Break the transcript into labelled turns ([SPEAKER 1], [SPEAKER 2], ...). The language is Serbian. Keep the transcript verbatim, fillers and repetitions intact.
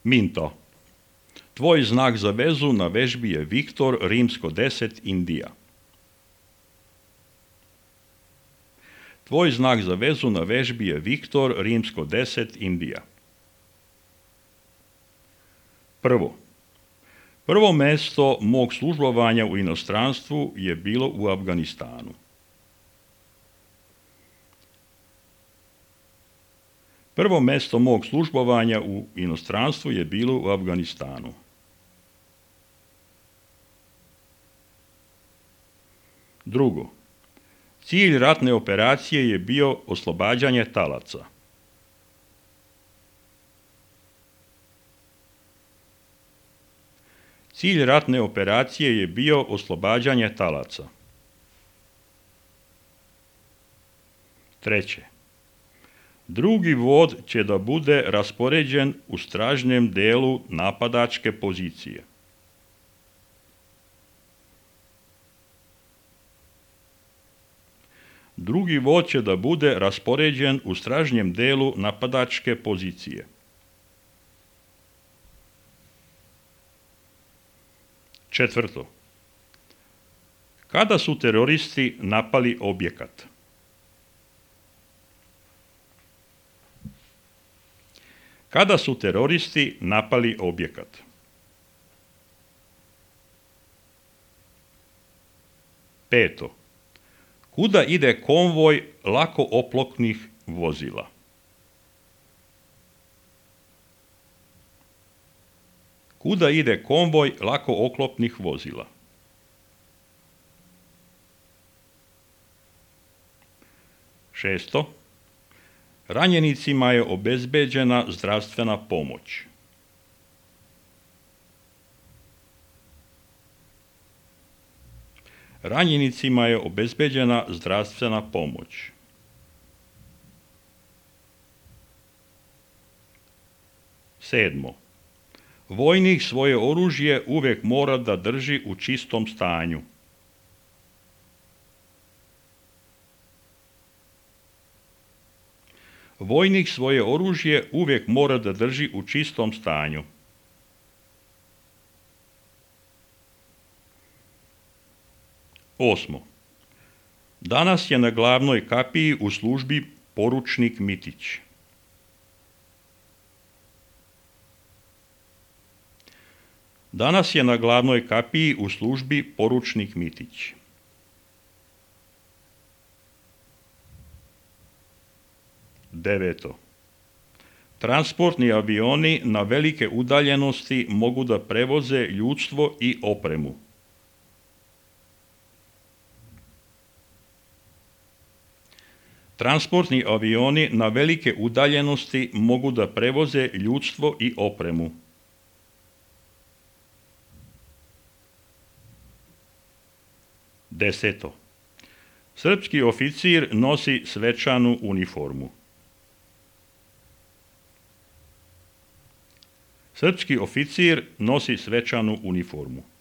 [SPEAKER 1] Minto. Tvoj znak za vezu na vežbi je Viktor, rímsko deset, Indija. Tvoj znak za vezu na vežbi je Viktor, rímsko deset, Indija. Prvo. Prvo mesto mog službovanja u inostranstvu je bilo u Afganistanu. Prvo mesto mog službovanja u inostranstvu je bilo u Afganistanu. Drugo. Cilj ratne operacije je bio oslobađanje talaca. Cilj ratne operacije je bio oslobađanje talaca. Treće. Drugi vod će da bude raspoređen u stražnjem delu napadačke pozicije. Drugi vod će da bude raspoređen u stražnjem delu napadačke pozicije. Četvrto. Kada su teroristi napali objekat? Kada su teroristi napali objekat? Peto. Kuda ide konvoj lako oklopnih vozila? Kuda ide konvoj lako oklopnih vozila? Šesto. Ranjenicima je obezbeđena zdravstvena pomoć. Ranjenicima je obezbeđena zdravstvena pomoć. Sedmo. Vojnik svoje oružje uvijek mora da drži u čistom stanju. Vojnik svoje oružje uvijek mora da drži u čistom stanju. Osmo. Danas je na glavnoj kapiji u službi poručnik Mitić. Danas je na glavnoj kapiji u službi poručnik Mitić. Deveto. Transportni avioni na velike udaljenosti mogu da prevoze ljudstvo i opremu. Transportni avioni na velike udaljenosti mogu da prevoze ljudstvo i opremu. Deseto. Srpski oficir nosi svečanu uniformu. Srpski oficir nosi svečanu uniformu.